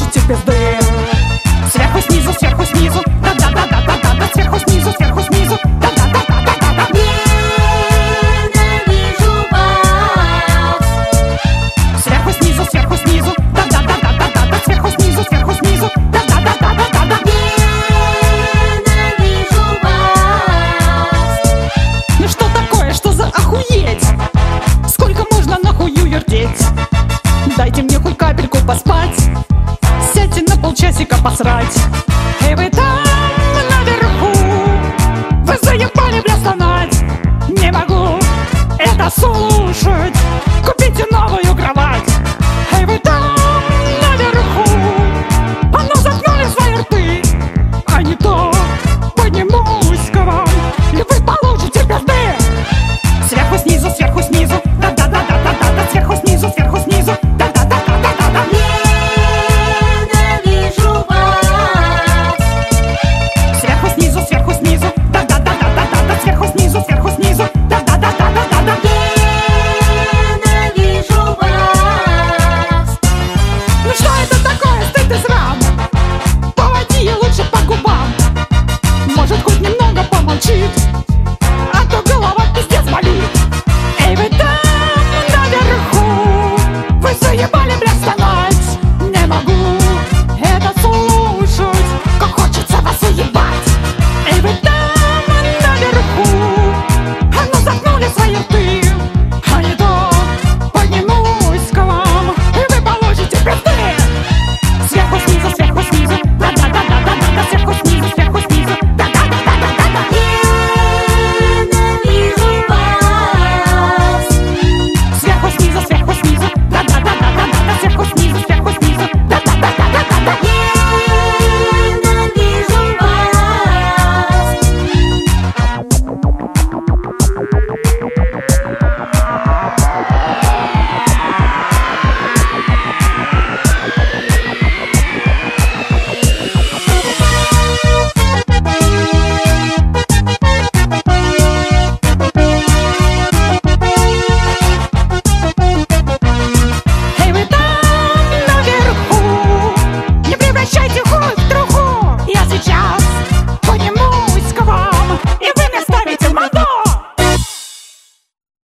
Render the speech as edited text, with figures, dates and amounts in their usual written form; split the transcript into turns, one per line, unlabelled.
будьте пизды. Сверху, снизу, сверху, снизу, да-да-да-да-да-да, сверху, снизу, сверху, снизу, да-да-да-да-да-да.
Ненавижу вас.
Сверху, снизу, сверху, снизу, да-да-да-да-да-да, сверху, снизу, сверху, снизу, да-да-да-да-да-да.
Ненавижу вас.
Ну что такое, что за охуеть? Сколько можно нахую вертеть? Дайте мне хоть капельку поспать, сядьте на полчасика посрать.